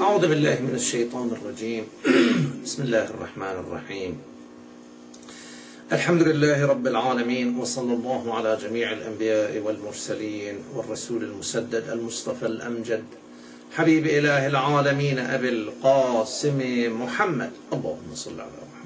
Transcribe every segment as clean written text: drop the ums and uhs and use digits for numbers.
أعوذ بالله من الشيطان الرجيم. بسم الله الرحمن الرحيم. الحمد لله رب العالمين، وصلى الله على جميع الأنبياء والمرسلين والرسول المسدد المصطفى الأمجد حبيب إله العالمين أبي القاسم محمد، اللهم صل على محمد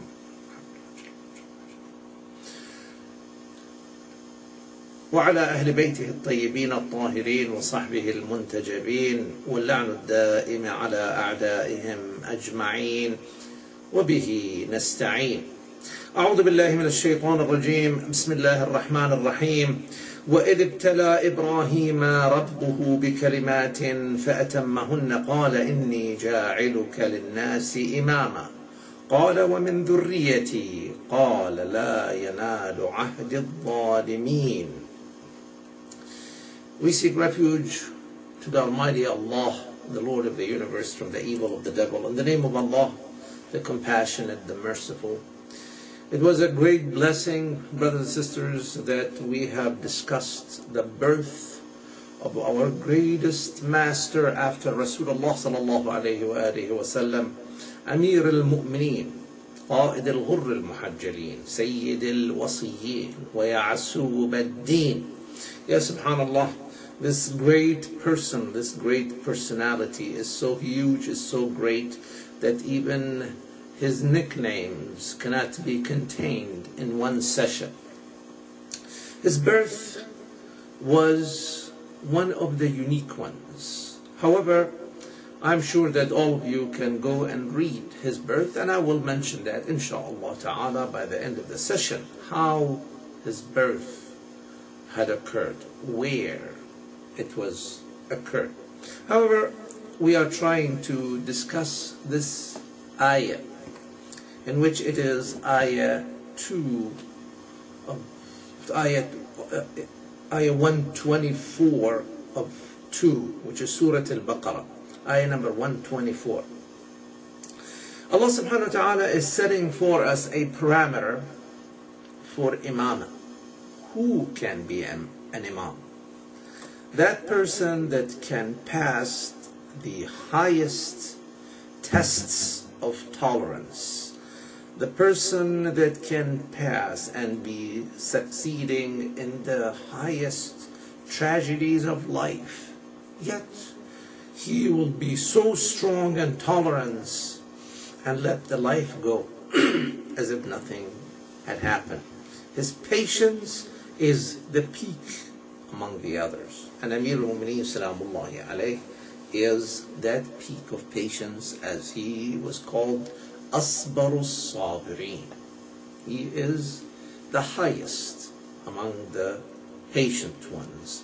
وعلى أهل بيته الطيبين الطاهرين وصحبه المنتجبين، واللعن الدائم على أعدائهم أجمعين، وبه نستعين. أعوذ بالله من الشيطان الرجيم. بسم الله الرحمن الرحيم. وإذ ابتلى إبراهيم ربه بكلمات فأتمهن قال إني جاعلك للناس إماما قال ومن ذريتي قال لا ينال عهد الظالمين. We seek refuge to the Almighty Allah, the Lord of the universe, from the evil of the devil. In the name of Allah, the compassionate, the merciful. It was a great blessing, brothers and sisters, that we have discussed the birth of our greatest master after Rasulullah sallallahu alayhi wa sallam, Amir al-Mu'mineen, قائد الغر المحجلين, سيد الوصيين, ويعسوب الدين. Ya subhanallah, this great person, this great personality is so huge, is so great, that even his nicknames cannot be contained in one session. His birth was one of the unique ones. However, I'm sure that all of you can go and read his birth, and I will mention that inshaAllah ta'ala by the end of the session, how his birth had occurred, where it was occurred. However, we are trying to discuss this ayah, in which it is ayah 124 of 2, which is Surah Al-Baqarah, ayah number 124. Allah subhanahu wa ta'ala is setting for us a parameter for imamah. Who can be an imam? That person that can pass the highest tests of tolerance, the person that can pass and be succeeding in the highest tragedies of life, yet he will be so strong in tolerance and let the life go as if nothing had happened. His patience is the peak among the others. And Amir al-Mu'mineen salamullahi alayh is that peak of patience, as he was called Asbarus Sabirin. He is the highest among the patient ones.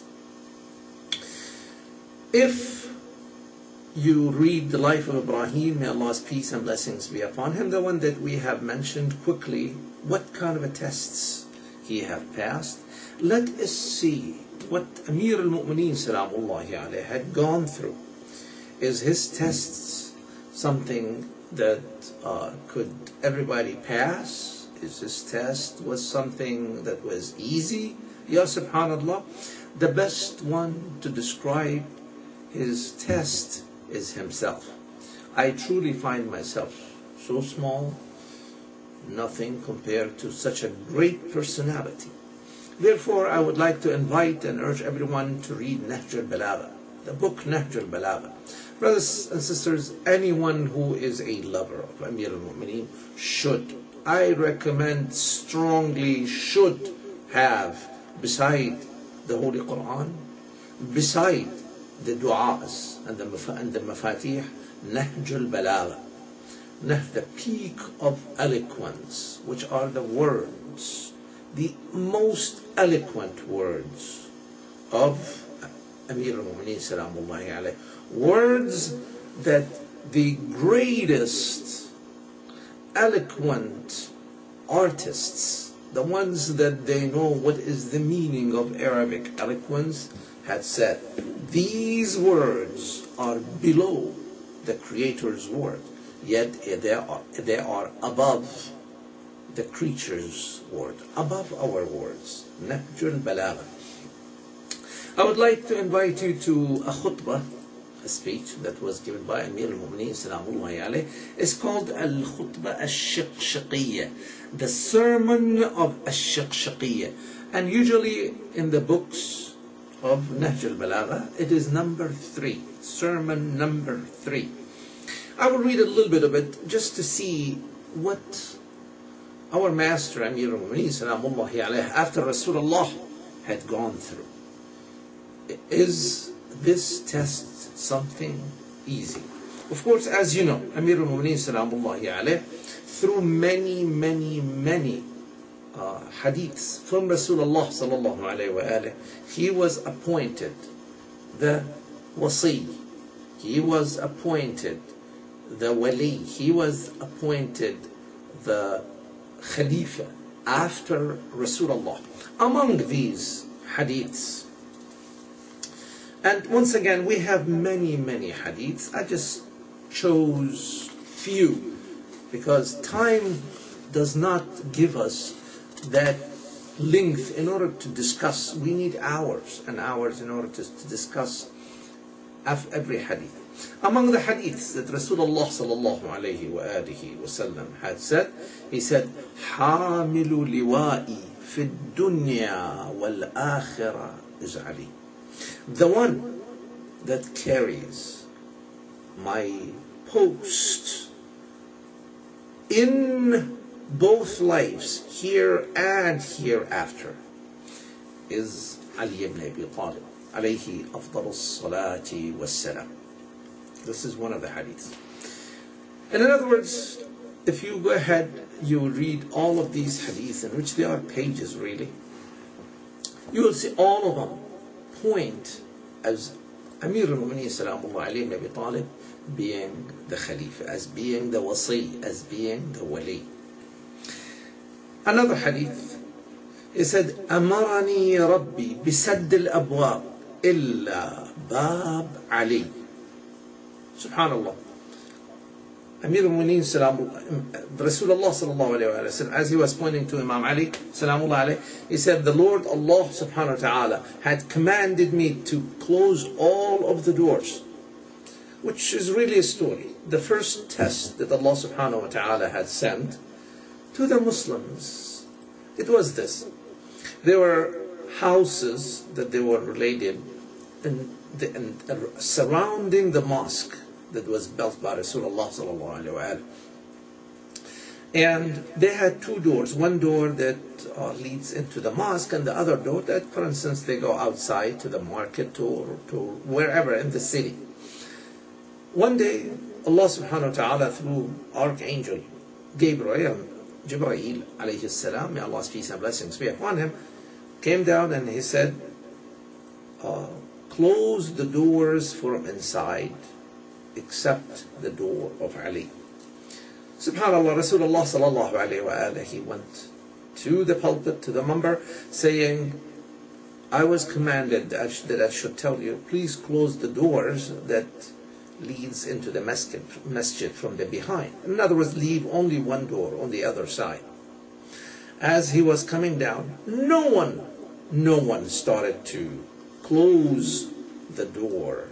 If you read the life of Ibrahim, may Allah's peace and blessings be upon him, the one that we have mentioned quickly, what kind of tests he have passed, let us see what Amir al-Mu'mineen salamullahi alayhi had gone through. Is his tests something that could everybody pass? Is his test was something that was easy? Ya subhanallah, the best one to describe his test is himself. I truly find myself so small, nothing compared to such a great personality. Therefore, I would like to invite and urge everyone to read Nahj al-Balagha, the book Nahj al-Balagha. Brothers and sisters, anyone who is a lover of Amir al-Mu'mineen should, I recommend strongly, should have, beside the Holy Quran, beside the du'as and the mafatih, Nahj al-Balagha, the peak of eloquence, which are the words, the most eloquent words of Amir al-Mu'mineen salamullahi alayhi, words that the greatest eloquent artists, the ones that they know what is the meaning of Arabic eloquence, had said. These words are below the Creator's word, yet they are above the creature's word, above our words. Nahj al-Balagha. I would like to invite you to a khutbah speech that was given by Amir al-Mu'mineen Salamullahi alayh is called Al-Khutbah Al-Shiqshaqiyya, the Sermon of Al-Shiqshaqiyya. And usually in the books of Nahj al-Balagha, it is number 3, sermon number 3. I will read a little bit of it just to see what our master Amir al-Mu'mineen Salamullahi alayh, after Rasulullah had gone through. Is this test something easy? Of course, as you know, Amir al-Mu'mineen Salamullahi alayh, through many hadiths from Rasulullah sallallahu alayhi wa alayhi, he was appointed the wasi, he was appointed the wali, he was appointed the khalifa after Rasulullah. Among these hadiths, and once again we have many hadiths, I just chose few because time does not give us that length in order to discuss. We need hours and hours in order to discuss every hadith. Among the hadiths that Rasulullah sallallahu alayhi wa alihi wasallam had said, he said, "Hamilu liwa'i fi dunya wal akhirah is Ali." The one that carries my post in both lives, here and hereafter, is Ali ibn Abi Talib, alayhi afdalus salati wassalam. This is one of the hadiths. And in other words, if you go ahead, you will read all of these hadiths, in which there are pages really, you will see all of them point as Amir al-Mu'mineen Salamullahi alayhi ibn Abi Talib being the Khalifa, as being the wasi, as being the wali. Another hadith, he said, "Amarani Rabbi bisadd al-abwab illa bab Ali." Subhanallah. Amir al-Mu'mineen Rasulullah sallallahu alayhi wa sallam, as he was pointing to Imam Ali salamullah alayhi, he said, the Lord Allah subhanahu wa ta'ala had commanded me to close all of the doors, which is really a story. The first test that Allah subhanahu wa ta'ala had sent to the Muslims, it was this. There were houses that they were related and surrounding the mosque that was built by Rasulullah sallallahu alaihi wasallam, and they had two doors. One door that leads into the mosque, and the other door that, for instance, they go outside to the market or to wherever in the city. One day, Allah subhanahu wa ta'ala, through Archangel Jibreel alayhi salam, may Allah's peace and blessings be upon him, came down and he said, close the doors from inside except the door of Ali. Subhanallah, Rasulullah sallallahu alayhi wa alayhi, he went to the pulpit, to the minbar, saying, I was commanded that I should tell you, please close the doors that leads into the masjid from the behind. In other words, leave only one door on the other side. As he was coming down, no one started to close the door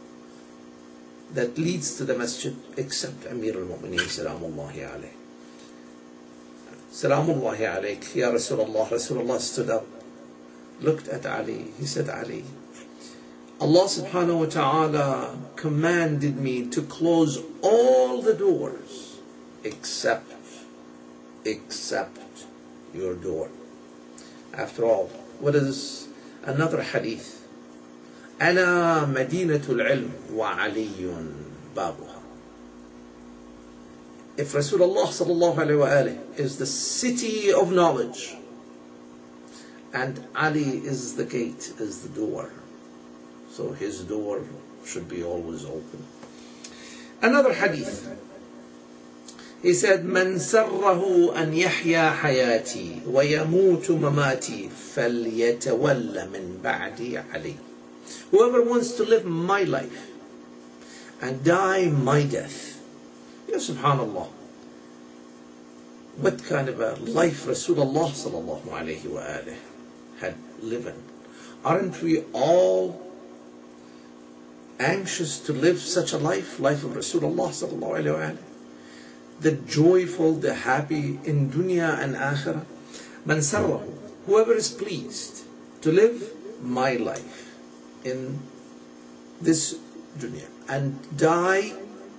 that leads to the masjid except Amir al-Mu'mineen Salamullahi alayh. Salamullahi alayk, Ya Rasulullah. Rasulullah stood up, looked at Ali. He said, Ali, Allah subhanahu wa ta'ala commanded me to close all the doors except your door. After all, what is another hadith? أنا مدينة العلم وعلي بابها. If Rasulullah sallallahu alayhi wa alayhi is the city of knowledge and Ali is the gate, is the door, so his door should be always open. Another hadith, he said, من سره أن يحيا حياتي ويموت مماتي فليتولى من بعدي علي. Whoever wants to live my life and die my death. Ya subhanallah, what kind of a life Rasulullah sallallahu alayhi wa alayhi had lived. Aren't we all anxious to live such a life of Rasulullah sallallahu alayhi wa sallam, the joyful, the happy in dunya and akhirah. Man sarrahu, whoever is pleased to live my life in this dunya and die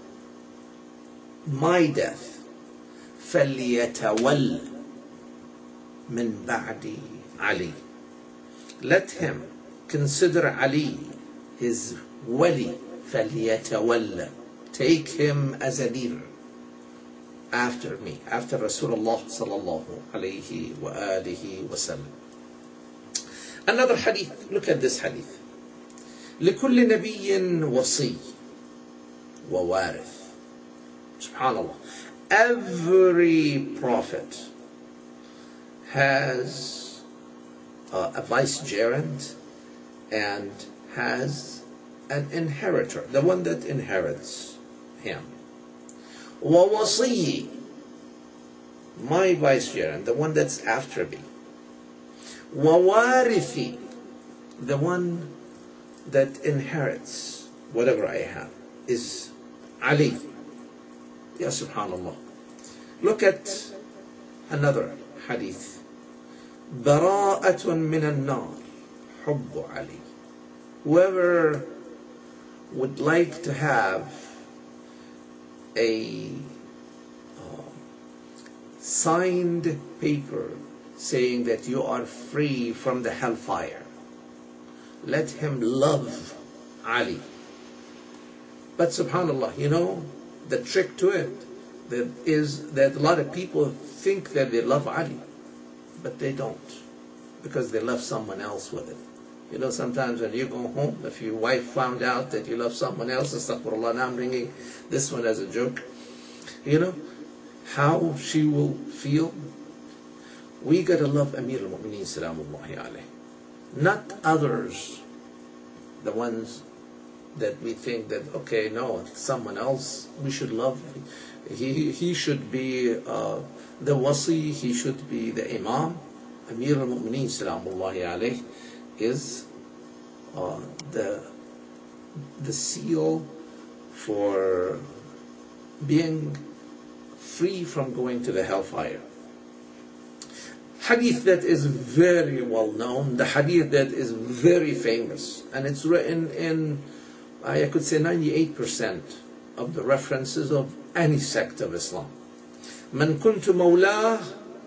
my death, فَلْيَتَوَلَّ مِنْ بَعْدِ Ali. Let him consider Ali his wali, فَلْيَتَوَلَّ. Take him as a leader after me, after Rasulullah sallallahu alayhi wa alihi wa sallam. Another hadith, look at this hadith. لكل نبي وصي ووارث. Subhanallah. Every prophet has a vicegerent and has an inheritor, the one that inherits him. وَوَصِيِّ, my vicegerent, the one that's after me. وَوَارِثِي, the one that inherits whatever I have, is Ali. Ya subhanallah. Look at another hadith. براءة من النار حب علي. Whoever would like to have a signed paper saying that you are free from the hellfire, let him love Ali. But subhanallah, you know, the trick to it is that a lot of people think that they love Ali, but they don't, because they love someone else with it. You know, sometimes when you go home, if your wife found out that you love someone else, astaghfirullah, now I'm bringing this one as a joke, you know, how she will feel. We gotta love Amir al-Mu'mineen salamullahi alayhi, not others, the ones that we think that, okay, no, someone else we should love. He should be the wasi, he should be the imam. Amir al-Mu'mineen salamullahi alayhi is the seal for being free from going to the hellfire. Hadith that is very well known, the hadith that is very famous, and it's written in, I could say, 98% of the references of any sect of Islam. من كنت مولاه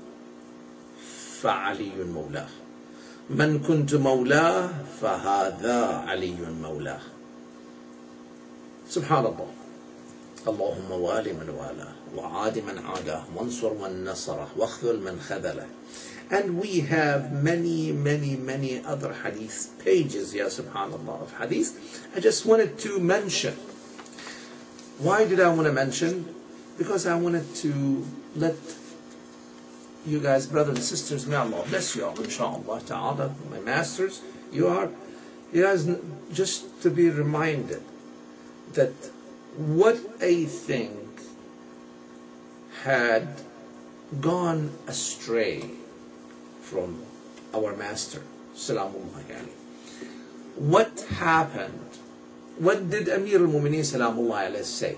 فعلي مولاه. من كنت مولاه فهذا علي مولاه. Subhanallah. اللهم والي من والاه وعاد من عاداه وانصر من نصره واخذل من خذله. And we have many other hadith pages, ya subhanallah, of hadith. I just wanted to mention. Why did I want to mention? Because I wanted to let you guys, brothers and sisters, may Allah bless you all, inshaAllah ta'ala, my masters, you guys, just to be reminded that what a thing had gone astray from our master, salamullahi alayhi. What happened? What did Amir al-Mu'mineen salamullahi alayhi say?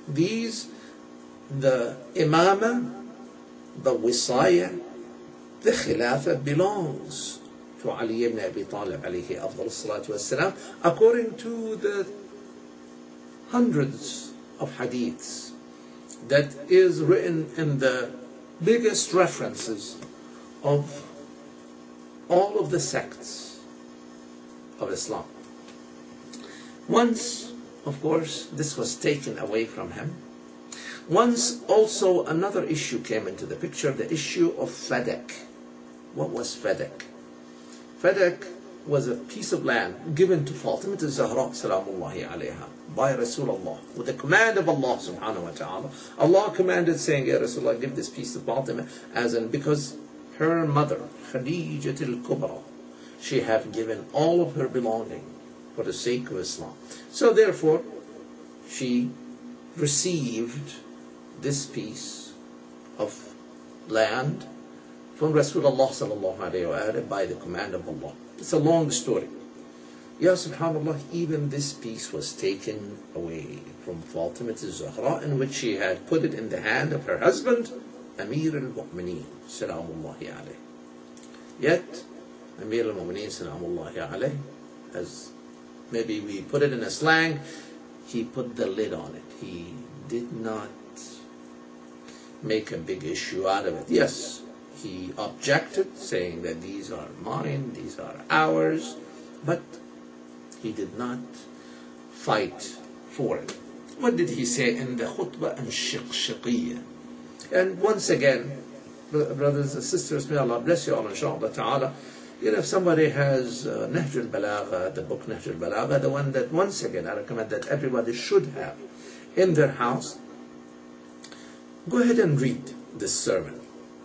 The imamah, the wisaya, the khilafah belongs to Ali ibn Abi Talib alayhi afdal salatu wassalam, according to the hundreds of hadiths that is written in the biggest references of all of the sects of Islam. Once, of course, this was taken away from him. Once also another issue came into the picture, the issue of Fadak. What was Fadak? Fadak was a piece of land given to Fatima al-Zahra salamullahi alayha by Rasulullah with the command of Allah subhanahu wa ta'ala. Allah commanded, saying, Ya Rasulullah, give this piece to Fatima, because her mother, Khadijat al-Kubra, she have given all of her belonging for the sake of Islam. So therefore, she received this piece of land from Rasulullah sallallahu alayhi wa by the command of Allah. It's a long story. Ya subhanallah, even this piece was taken away from Fatima al-Zahra, in which she had put it in the hand of her husband, Amir al-Mu'mineen, salamullahi alayh. Yet, Amir al-Mu'mineen, salamullahi alayh, as maybe we put it in a slang, he put the lid on it. He did not make a big issue out of it. Yes, he objected, saying that these are mine, these are ours, but he did not fight for it. What did he say in the khutbah al-Shiqshaqiyya? And once again, brothers and sisters, may Allah bless you all, inshaAllah ta'ala. If somebody has Nahj al-Balagha, the book Nahj al-Balagha, the one that once again I recommend that everybody should have in their house, go ahead and read this sermon.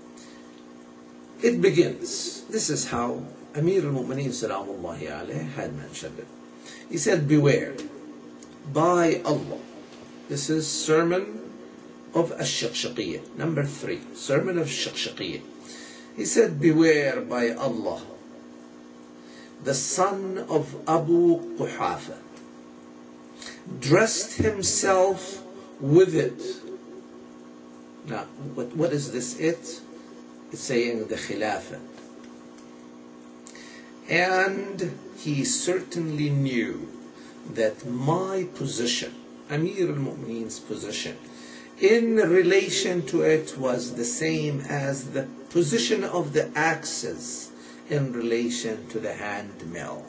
It begins, this is how Amir al-Mu'mineen salamullahi alayh had mentioned it. He said, beware, by Allah. This is sermon of Ash-Shiqshaqiyya, number 3, sermon of Shiqshaqiyya. He said, beware by Allah, the son of Abu Quhafa dressed himself with it. Now, what is this it? It's saying the Khilafah. And he certainly knew that my position, Amir al-Mu'mineen's position, in relation to it was the same as the position of the axes in relation to the hand mill.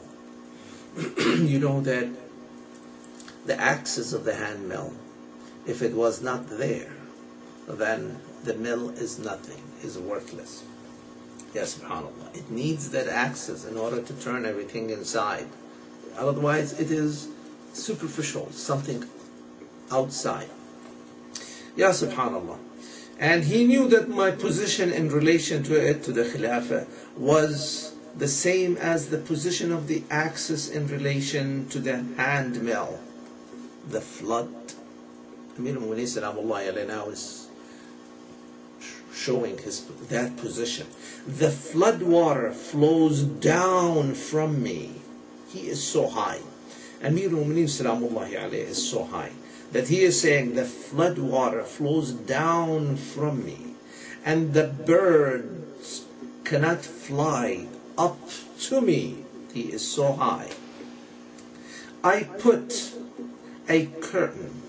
You know that the axis of the hand mill, if it was not there, then the mill is nothing, is worthless. Yes, subhanAllah. It needs that axis in order to turn everything inside. Otherwise, it is superficial, something outside. Ya subhanAllah. And he knew that my position in relation to it, to the Khilafah, was the same as the position of the axis in relation to the hand mill. The flood. Amir al-Mu'mineen salamullahi alayhi now is showing that position. The flood water flows down from me. He is so high. Amir al-Mu'mineen salamullahi alayhi is so high that he is saying the flood water flows down from me, and the birds cannot fly up to me. He is so high. I put a curtain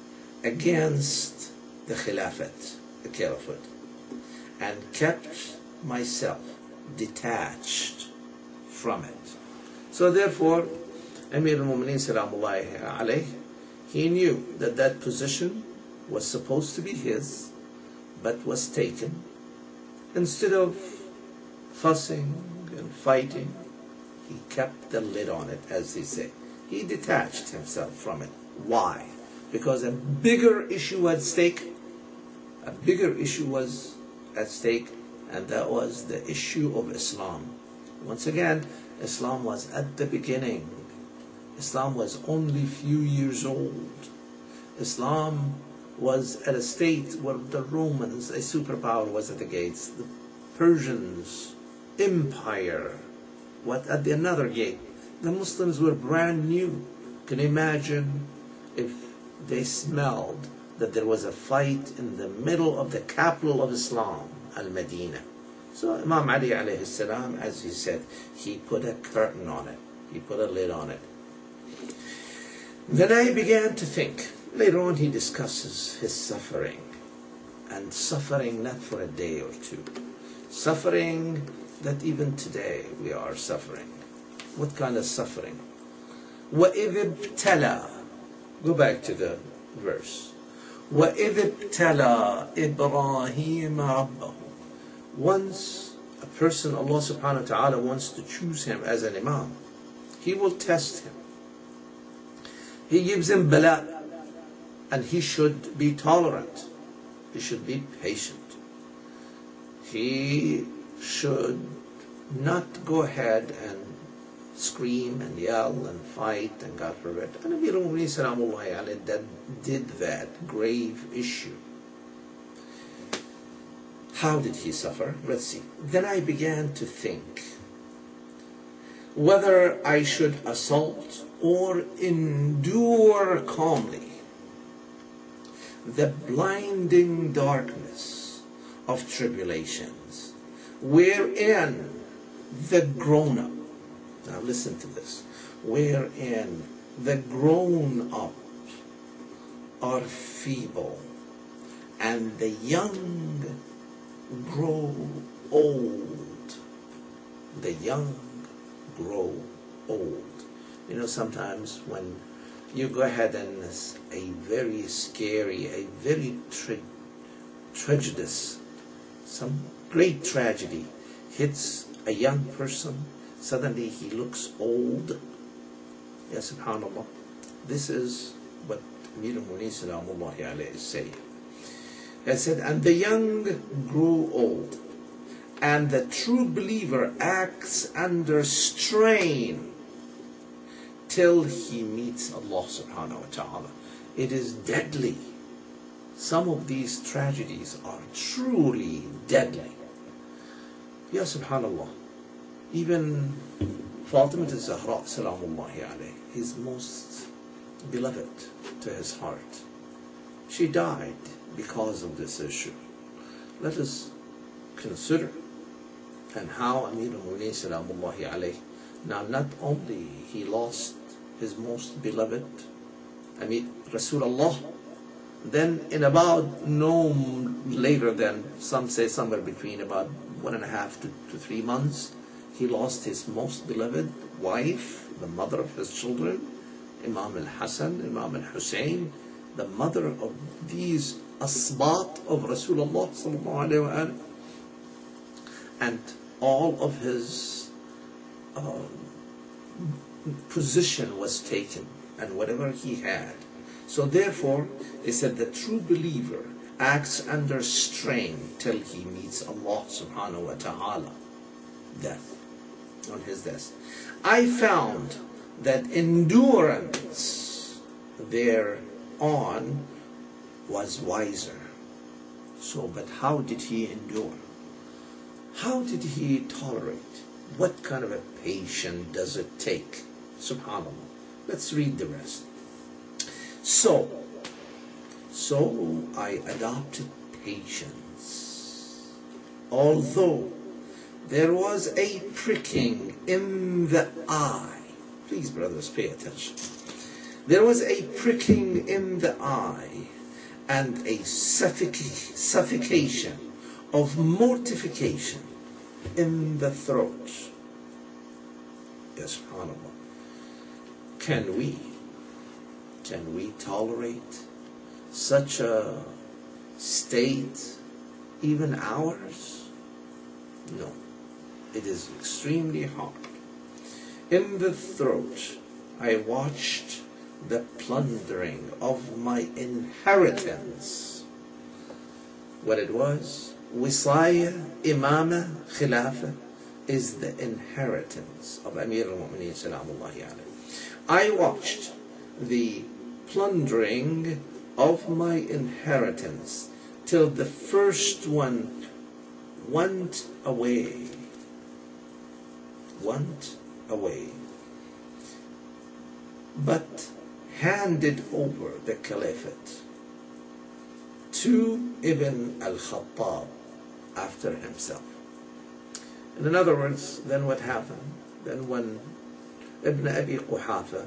against the Khilafat, the Caliphate, and kept myself detached from it. So therefore, Amir al-Mu'mineen salamullahi alayhi, he knew that that position was supposed to be his, but was taken. Instead of fussing and fighting, he kept the lid on it, as they say. He detached himself from it. Why? Because a bigger issue at stake. A bigger issue was at stake, and that was the issue of Islam. Once again, Islam was at the beginning. Islam was only few years old. Islam was at a state where the Romans, a superpower, was at the gates. The Persians, empire, at the another gate. The Muslims were brand new. Can you imagine if they smelled that there was a fight in the middle of the capital of Islam, Al-Madinah? So Imam Ali alayhi salam, as he said, he put a curtain on it. He put a lid on it. Then I began to think. Later on he discusses his suffering. And suffering not for a day or two. Suffering that even today we are suffering. What kind of suffering? وَإِذِ ابْتَلَى. Go back to the verse. وَإِذِ ابْتَلَى إِبْرَاهِيمَ رَبَّهُ. Once a person, Allah subhanahu wa ta'ala, wants to choose him as an imam, He will test him. He gives him bala, and he should be tolerant. He should be patient. He should not go ahead and scream and yell and fight and God forbid. And Amir al-Mu'mineen salamullahi alayhi that did that grave issue. How did he suffer? Let's see. Then I began to think, whether I should assault or endure calmly the blinding darkness of tribulations, wherein the grown-up, now listen to this, wherein the grown-up are feeble, and the young grow old. The young grow old. You know, sometimes when you go ahead and a very scary, a very tragedious, some great tragedy hits a young person, suddenly he looks old. Ya subhanallah. This is what Amir al-Mu'mineen salamullahi alayhi is saying. It said, and the young grow old, and the true believer acts under strain till he meets Allah subhanahu wa ta'ala. It is deadly. Some of these tragedies are truly deadly. Ya subhanallah. Even Fatima al-Zahra salamullahi alayhi, his most beloved to his heart, she died because of this issue. Let us consider and how Amir al-Mu'mineen salamullahi alayhi, now not only he lost his most beloved, Amir Rasulullah, then in about no later than, some say somewhere between about 1.5 to 3 months, he lost his most beloved wife, the mother of his children, Imam al-Hasan, Imam al-Hussein, the mother of these asbat of Rasulullah sallallahu alayhi wa sallam, and all of his position was taken, and whatever he had. So therefore, they said the true believer acts under strain till he meets Allah subhanahu wa ta'ala, death, on his death. I found that endurance thereon was wiser. So, but how did he endure? How did he tolerate? What kind of a patience does it take? Subhanallah. Let's read the rest. So I adopted patience, although there was a pricking in the eye. Please, brothers, pay attention. There was a pricking in the eye and a suffocation of mortification in the throat. Yes, subhanallah. Can we tolerate such a state, even ours? No. It is extremely hard. In the throat, I watched the plundering of my inheritance. What it was, Wisaya, Imama, Khilafah, is the inheritance of Amir al-Mu'mineen salamullahi alayhi. I watched the plundering of my inheritance till the first one went away, but handed over the caliphate to Ibn al-Khattab after himself. In other words, then what happened? Then when Ibn Abi Quhafa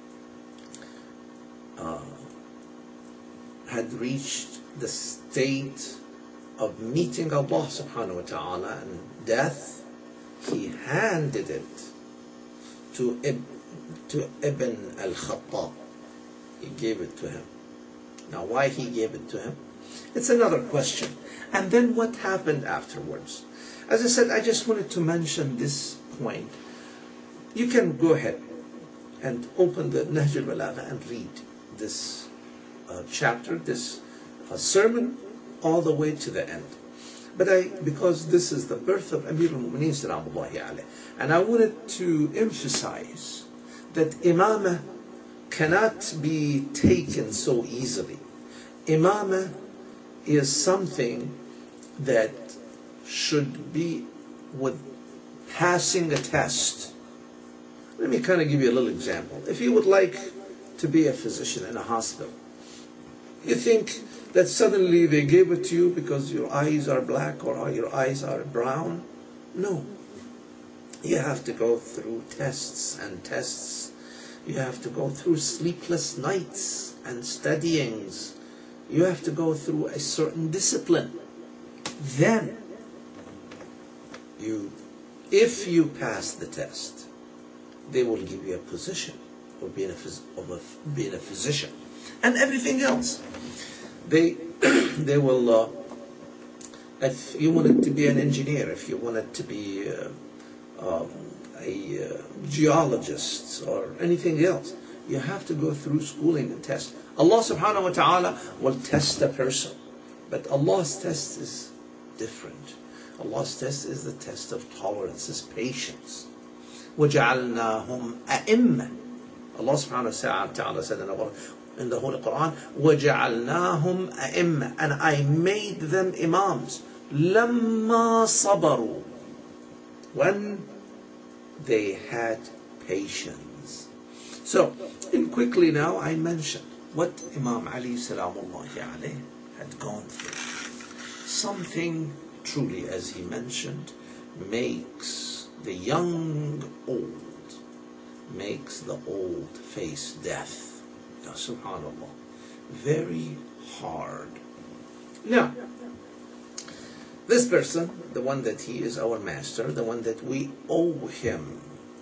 had reached the state of meeting Allah subhanahu wa ta'ala and death, he handed it to Ibn al-Khattab. He gave it to him. Now why he gave it to him? It's another question. And then what happened afterwards? As I said, I just wanted to mention this point. You can go ahead and open the Nahj al-Balagha and read this chapter, this sermon, all the way to the end. But because this is the birth of Amir al-Mu'mineen salamullahi alayhi, and I wanted to emphasize that imamah cannot be taken so easily. Imamah is something that should be with passing a test. Let me kind of give you a little example. If you would like to be a physician in a hospital, you think that suddenly they gave it to you because your eyes are black or your eyes are brown? No. You have to go through tests and tests. You have to go through sleepless nights and studyings. You have to go through a certain discipline. Then, if you pass the test, they will give you a position of being a physician. And everything else. They will, if you wanted to be an engineer, if you wanted to be a geologist or anything else, you have to go through schooling and test. Allah subhanahu wa ta'ala will test a person, but Allah's test is different. Allah's test is the test of tolerance, is patience. وَجَعَلْنَاهُمْ أَئِمَّةً. Allah subhanahu wa ta'ala said in the Holy Quran, وَجَعَلْنَاهُمْ أَئِمَّةً, and I made them imams. لَمَّا صَبَرُوا, when they had patience. So, quickly now, I mentioned what Imam Ali salamullahi alayhi had gone through. Something truly, as he mentioned, makes the young old, makes the old face death. Ya subhanallah. Very hard. Now, this person, the one that he is our master, the one that we owe him,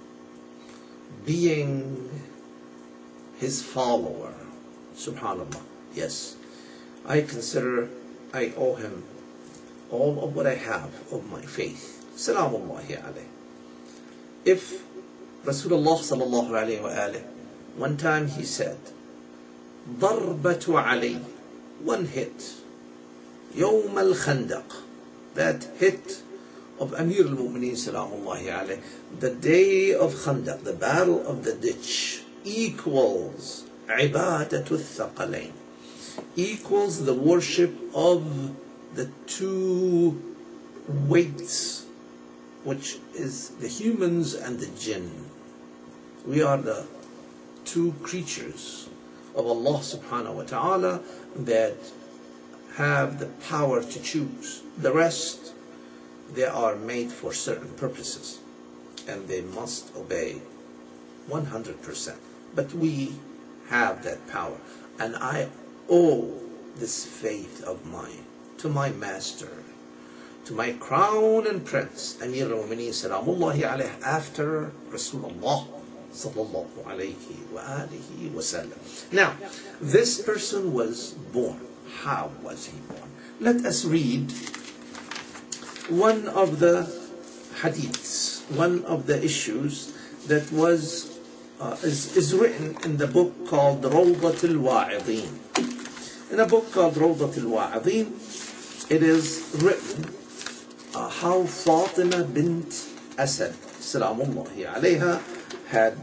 being his follower, subhanallah, yes, I consider I owe him all of what I have of my faith. Salamullahi alayhi. If Rasulullah sallallahu alayhi wa alayhi, one time he said, ضربة علي, one hit, يوم الخندق, that hit of Amir al-Mu'mineen salamullahi alayhi, the day of Khandaq, the battle of the ditch, equals عبادة الثقلين, equals the worship of the two weights, which is the humans and the jinn. We are the two creatures of Allah subhanahu wa ta'ala that have the power to choose. The rest, they are made for certain purposes and they must obey 100%. But we have that power, and I owe this faith of mine to my master, to my crown and prince, Amir al-Mu'mineen salamullahi alayhi, after Rasulullah sallallahu alayhi wa alihi wa sallam. Now, this person was born. How was he born? Let us read one of the hadiths, one of the issues that was is written in the book called Rawdat al-Wa'idhin. In a book called Rawdat al-Wa'idhin, it is written how Fatima bint Asad salamullahi alayha had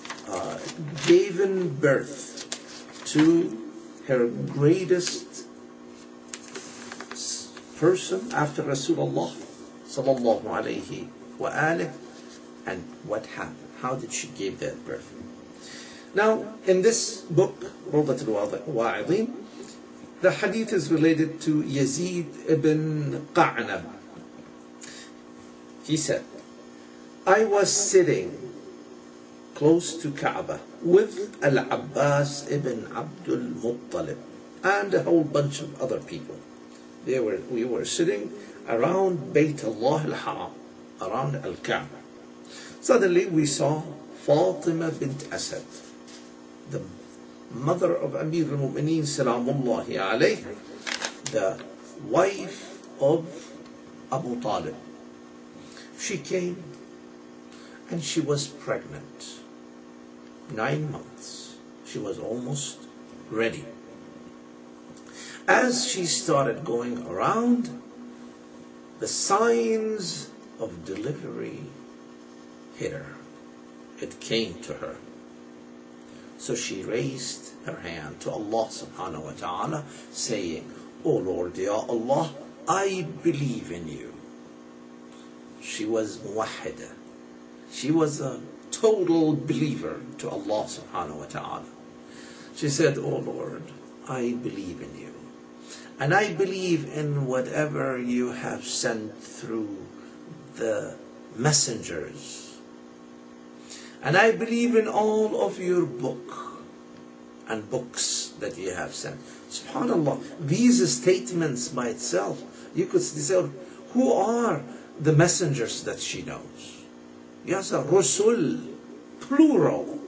given birth to her greatest person after Rasulullah sallallahu alayhi wa alihi. And what happened? How did she give that birth? Now, in this book, Rawdat al-Wa'idhin, the hadith is related to Yazid ibn Qa'nab. He said, I was sitting close to Kaaba with Al-Abbas ibn Abdul Muttalib and a whole bunch of other people. We were sitting around Bayt Allah al-Haram, around Al-Kaaba. Suddenly we saw Fatima bint Asad, the mother of Amir al-Mu'mineen salamullahi alayhi, the wife of Abu Talib. She came and she was pregnant. 9 months. She was almost ready. As she started going around, the signs of delivery hit her. It came to her. So she raised her hand to Allah subhanahu wa ta'ala, saying, "O Lord, Ya Allah, I believe in you." She was muwahhida. She was a total believer to Allah subhanahu wa ta'ala. She said, "Oh Lord, I believe in you. And I believe in whatever you have sent through the messengers. And I believe in all of your book and books that you have sent." SubhanAllah, these statements by itself, you could say, who are the messengers that she knows? Yes, Rusul, plural.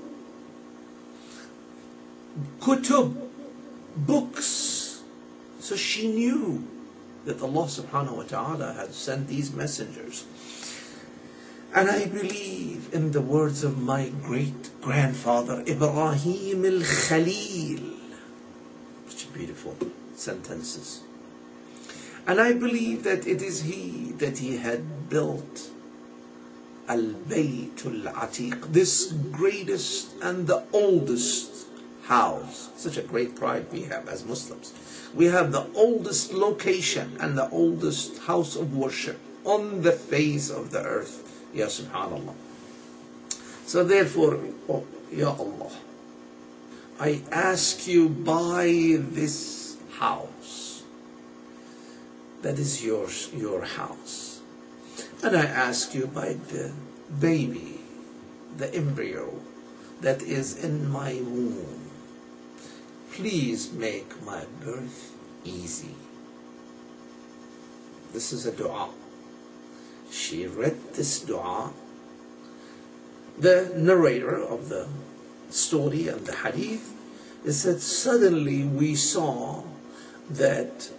Kutub, books. So she knew that Allah subhanahu wa ta'ala had sent these messengers. And I believe in the words of my great-grandfather, Ibrahim al-Khalil. Such beautiful sentences. And I believe that it is he that he had built Al-Bayt al-Atiq, this greatest and the oldest house. Such a great pride we have as Muslims. We have the oldest location and the oldest house of worship on the face of the earth. Ya subhanallah. So therefore, oh, Ya Allah, I ask you by this house that is yours, your house. And I ask you by the baby, the embryo that is in my womb, please make my birth easy. This is a dua. She read this dua. The narrator of the story and the hadith is that suddenly we saw that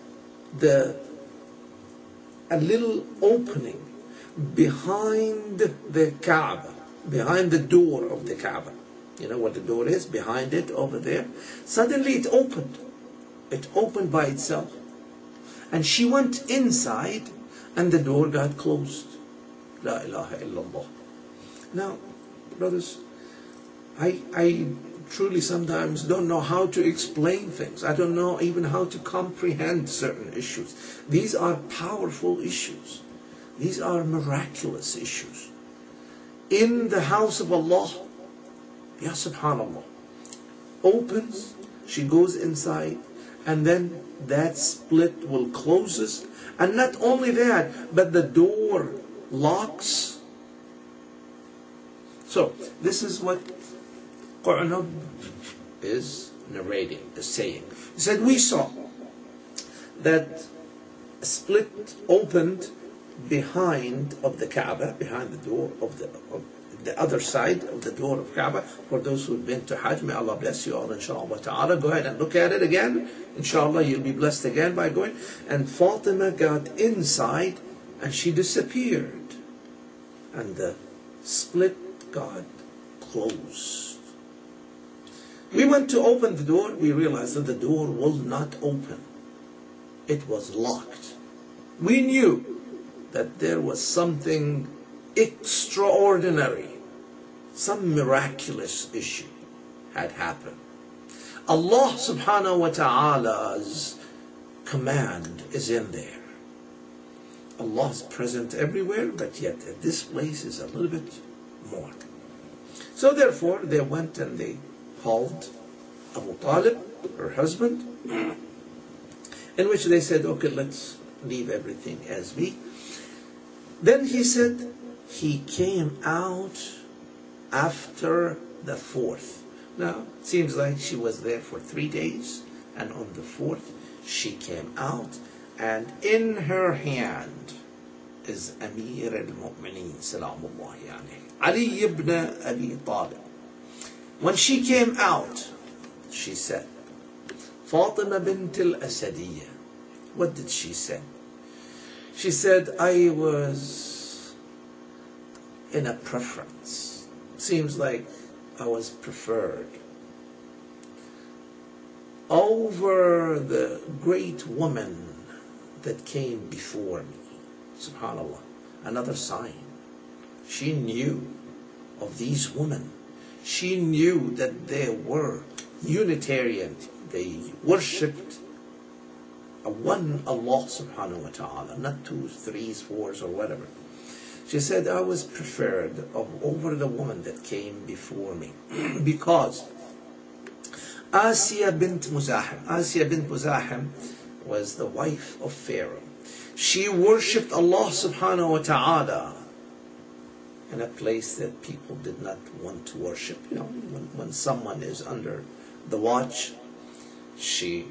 a little opening behind the Kaaba, behind the door of the Kaaba. You know what the door is? Behind it, over there. Suddenly it opened. It opened by itself. And she went inside and the door got closed. La ilaha illallah. Now, brothers, I truly sometimes don't know how to explain things. I don't know even how to comprehend certain issues. These are powerful issues. These are miraculous issues. In the house of Allah, Ya subhanallah, opens, she goes inside, and then that split will closes. And not only that, but the door locks. So, this is what Qur'an is narrating, is saying. He said, we saw that a split opened behind of the Kaaba, behind the door of the other side of the door of Kaaba. For those who've been to Hajj, may Allah bless you all, inshallah ta'ala. Go ahead and look at it again. Inshallah, you'll be blessed again by going. And Fatima got inside and she disappeared. And the split got closed. We went to open the door. We realized that the door will not open. It was locked. We knew that there was something extraordinary, some miraculous issue had happened. Allah subhanahu wa ta'ala's command is in there. Allah is present everywhere, but yet at this place is a little bit more. So therefore they went and they called Abu Talib, her husband, in which they said, okay, let's leave everything as we. Then he said, he came out after the 4th. Now, it seems like she was there for 3 days, and on the 4th, she came out, and in her hand is Amir al-Mu'mineen, salamullahi alayhi, Ali ibn Abi Talib. When she came out, she said, Fatima bint al-Asadiyya. What did she say? She said, I was in a preference. Seems like I was preferred over the great woman that came before me. SubhanAllah. Another sign. She knew of these women. She knew that they were Unitarian. They worshipped one Allah subhanahu wa ta'ala, not 2, 3, 4s or whatever. She said, I was preferred over the woman that came before me because Asiya bint Muzahim was the wife of Pharaoh. She worshipped Allah subhanahu wa ta'ala in a place that people did not want to worship. You know, when someone is under the watch, she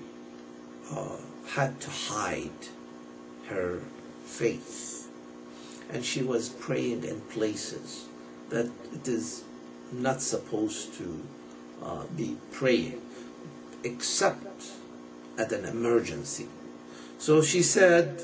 had to hide her faith. And she was praying in places that it is not supposed to be praying, except at an emergency. So she said,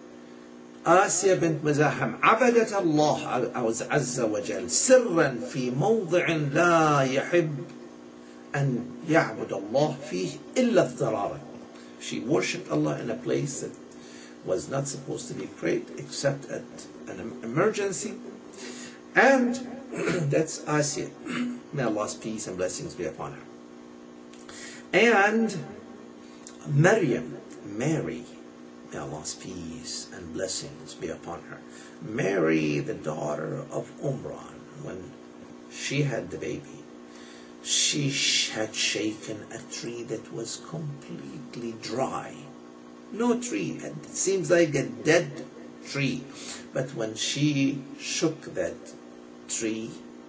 آسيا بنت مزاحم عبدت الله عز وجل سرا في موضع لا يحب أن يعبد الله فيه إلا اضطرارا. She worshipped Allah in a place that was not supposed to be prayed except at an emergency. And that's Asiya. May Allah's peace and blessings be upon her. And Maryam, Mary, may Allah's peace and blessings be upon her. Mary, the daughter of Umran, when she had the baby, she had shaken a tree that was completely dry. No tree. It seems like a dead tree. But when she shook that tree,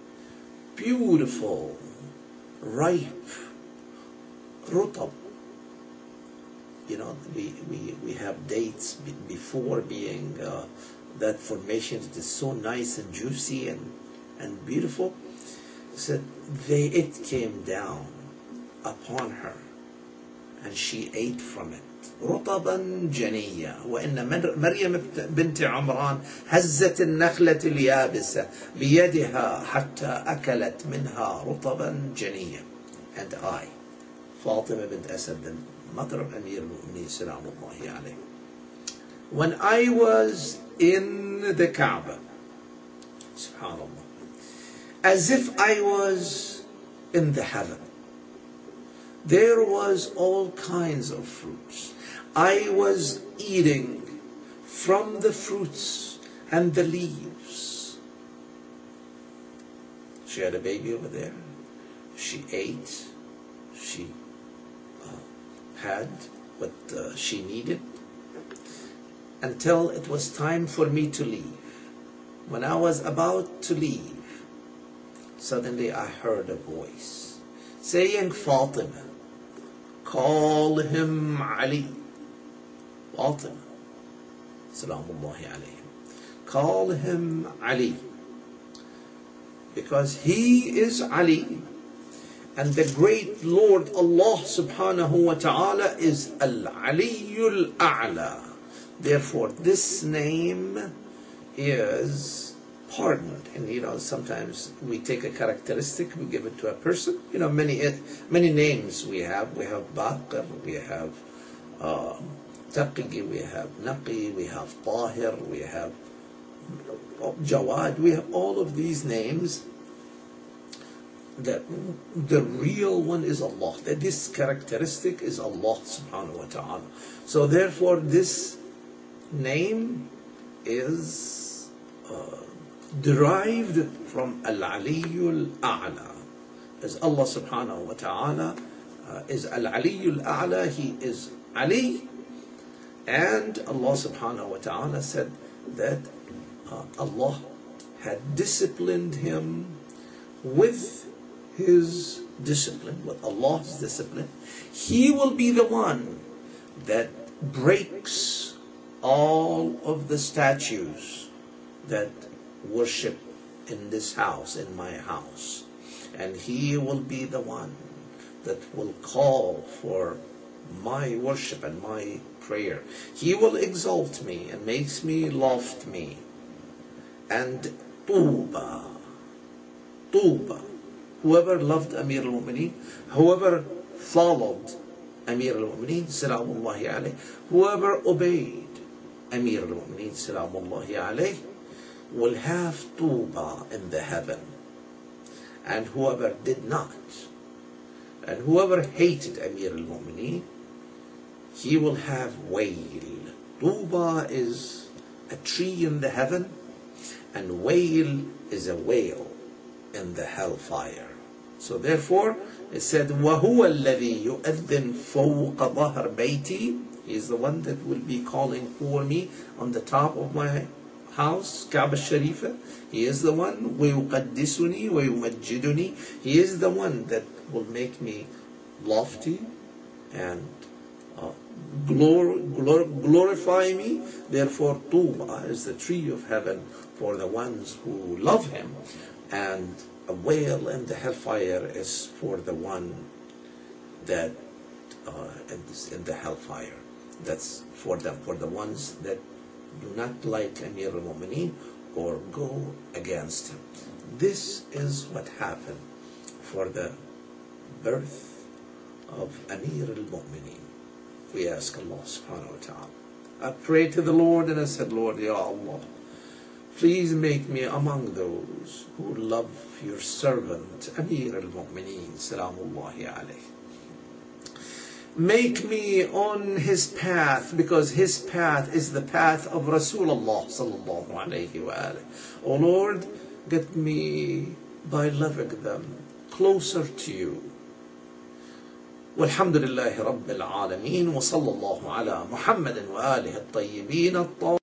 beautiful, ripe, rutab. You know, we have dates before being that formation that is so nice and juicy and beautiful. So it came down upon her and she ate from it. رطبا جنيا وإن مريم بنت عمران هزت النخلة اليابسة بيدها حتى أكلت منها رطبا جنيا. And I, Fatima bint Asad, the mother of Amir al-Mu'mineen Salamullahi alayhi, when I was in the Kaaba, subhanallah, as if I was in the heaven, there was all kinds of fruits. I was eating from the fruits and the leaves. She had a baby over there. She ate. She had what she needed until it was time for me to leave. When I was about to leave, suddenly I heard a voice saying, Fatima, call him Ali. Fatima, salamullahi alayhim, call him Ali, because he is Ali, and the great Lord Allah subhanahu wa ta'ala is Al-Aliyyul A'la. Therefore this name is pardoned. And you know, sometimes we take a characteristic, we give it to a person. You know, many names we have. We have Baqir, we have Taqi, we have Naqi, we have Tahir, we have Jawad. We have all of these names. That the real one is Allah. That this characteristic is Allah subhanahu wa ta'ala. So therefore this name is derived from Al-Aliyyul A'la. As Allah subhanahu wa ta'ala is Al-Aliyyul A'la, He is Ali. And Allah subhanahu wa ta'ala said that Allah had disciplined him with His discipline, with Allah's discipline. He will be the one that breaks all of the statues that worship in this house, in my house. And He will be the one that will call for my worship and my prayer. He will exalt me and makes me loft me. And Tuba, whoever loved Amir al-Mu'mineen, whoever followed Amir al-Mu'mineen Salamullahi alayhi, whoever obeyed Amir al-Mu'mineen Salamullahi alayhi, will have Tuba in the heaven. And whoever did not, and whoever hated Amir al-Mu'mineen, he will have Wail. Tuba is a tree in the heaven, and whale is a whale in the hellfire. So therefore it said وَهُوَ الَّذِي يُؤَذِّنْ فَوْقَ ظَهْرِ بَيْتِي. He is the one that will be calling for me on the top of my house, Kaaba Sharifa. He is the one وَيُقَدِّسُنِي وَيُمَجِّدُنِي. He is the one that will make me lofty and glorify me. Therefore Tuba is the tree of heaven for the ones who love him, and a whale in the hellfire is for the one that is in the hellfire. That's for them, for the ones that do not like Amir al-Mu'mineen or go against him. This is what happened for the birth of Amir al-Mu'mineen. We ask Allah subhanahu wa ta'ala. I prayed to the Lord and I said, Lord, Ya Allah, please make me among those who love your servant Amir al-Mu'mineen salamullahi alayhi. Make me on his path, because his path is the path of Rasulullah sallallahu alayhi wa alayhi. Oh Lord, get me by loving them closer to you. والحمد لله رب العالمين وصلى الله على محمد وآله الطيبين الطاهرين.